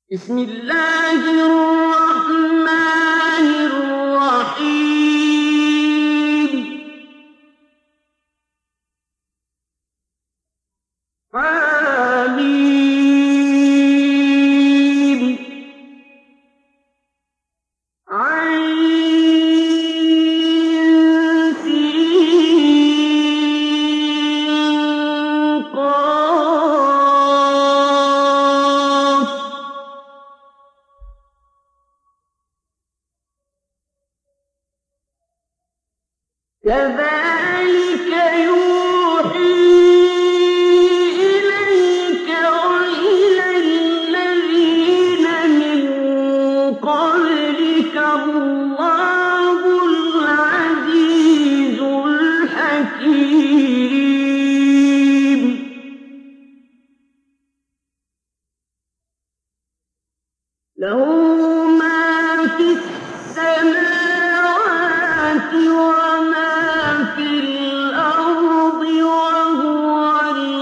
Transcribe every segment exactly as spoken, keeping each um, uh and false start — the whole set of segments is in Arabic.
بسم الله الرحمن الرحيم حميم عين سين قاف كذلك يوحي إليك وإلى الذين من قبلك الله العزيز الحكيم له ما في السماوات وما في الأرض وهو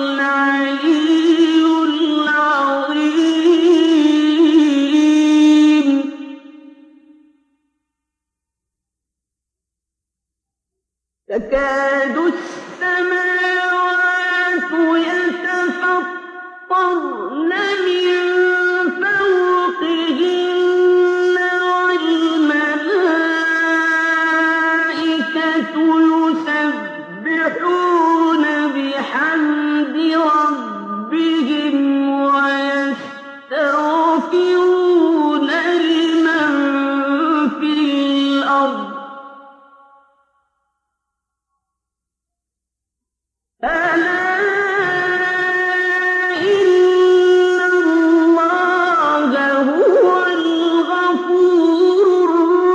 العلي العظيم تكاد السماوات يتفطرن من فوقهن والملائكة يسبحون بحمد ربهم ويستغفرون لمن في الأرض ألا إن الله هو الغفور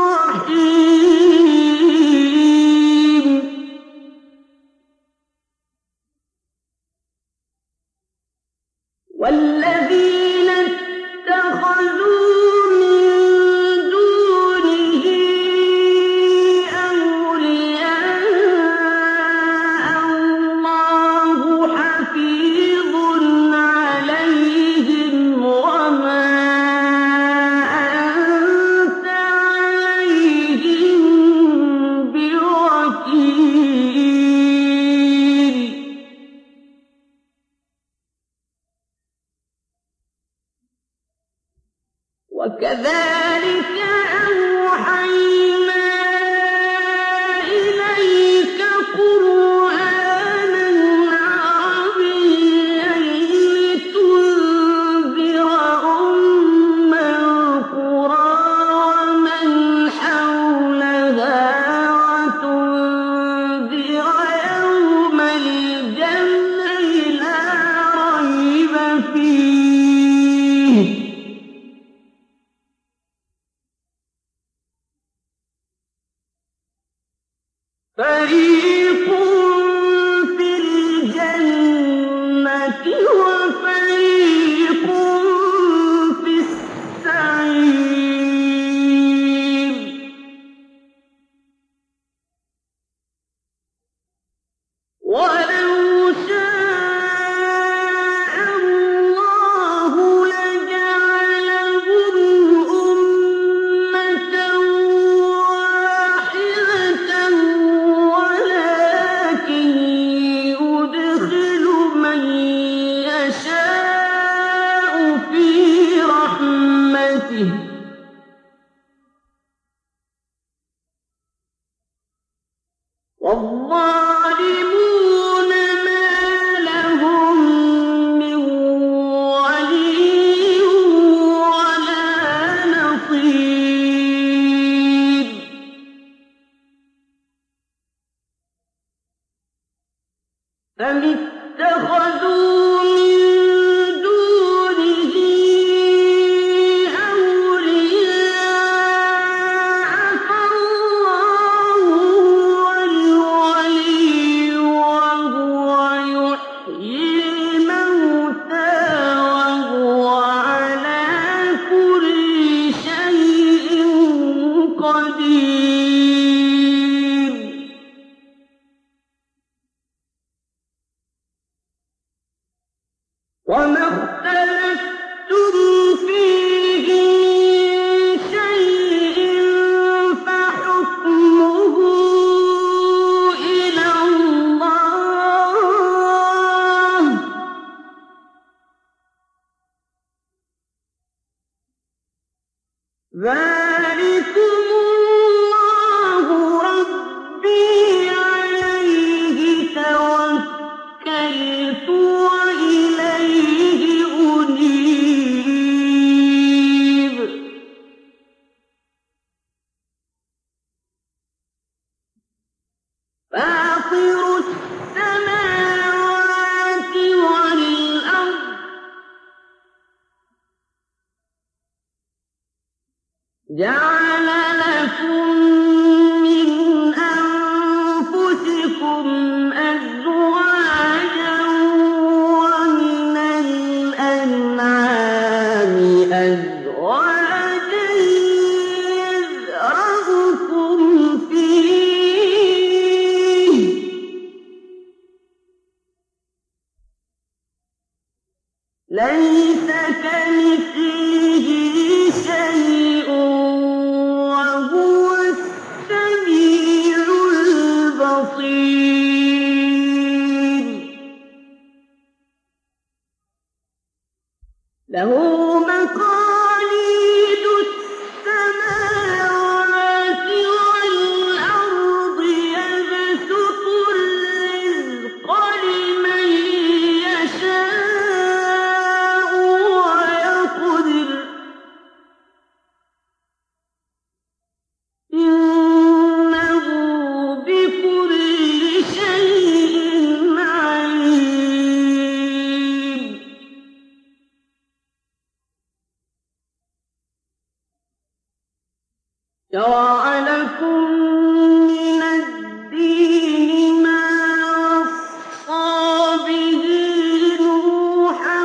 الرحيم والذين اتخذوا من دونه أولياء الله حفيظ عليهم وما أنت عليهم بوكيل وكذلك أوحينا إليك قرآنا عربيا لتنذر أم القرى ومن حولها وتنذر يوم الجمع لا ريب فيه فريق في الجنة وفريق في السعير ولو شاء الله لجعلهم أمة واحدة ولكن يدخل من يشاء في رحمته والظالمون ما لهم من ولي ولا نصير أم اتخذوا من دونه أولياء ذلكم الله ربي عليه توكلت وإليه أنيب فاطر السماوات والأرض جعل لكم من أنفسكم أزواجا ومن الأنعام أزواجا يذرأكم فيه ليس كمثله شيء وهو السميع البصير له مقاليد السماوات والأرض يبسط الرزق لمن يشاء ويقدر إنه بكل شيء عليم شرع لكم من الدين ما وصى به نوحا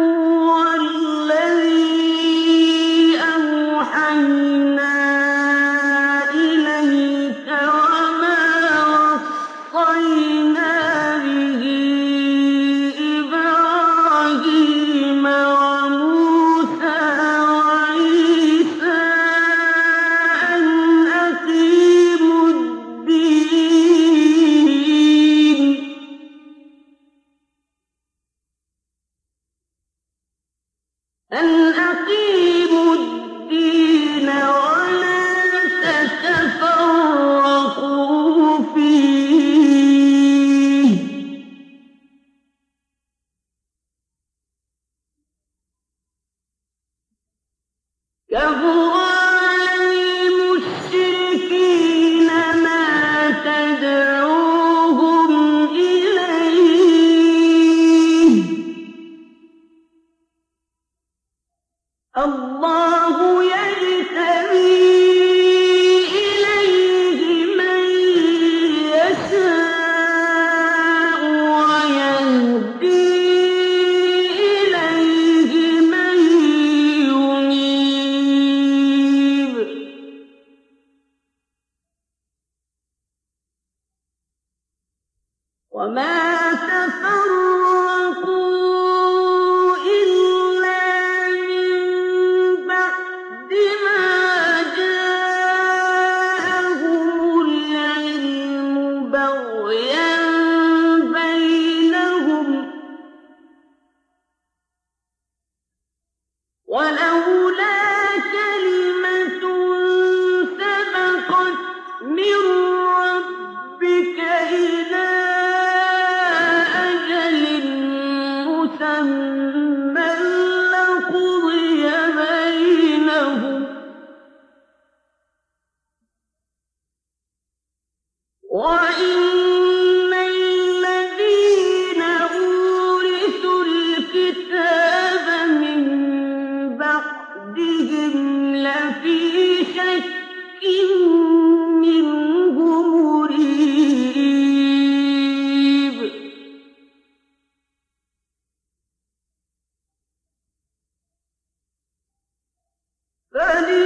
والذي أوحينا إليك وما وصينا به إبراهيم وموسى وعيسى أن أقيموا الدين أن أقيموا الدين ولا تتفرقوا فيه كبر على المشركين ما تدعوهم إليه الله يجتبي إليه من يشاء ويهدي إليه من ينيب وما تفرقوا إلا من بعد ما جاءهم العلم بغيا بينهم ولولا كلمة سبقت من ربك إلى أجل مسمى لقضي بينهم وإن الذين أورثوا الكتاب من بعدهم لفي شك منه مريب فلله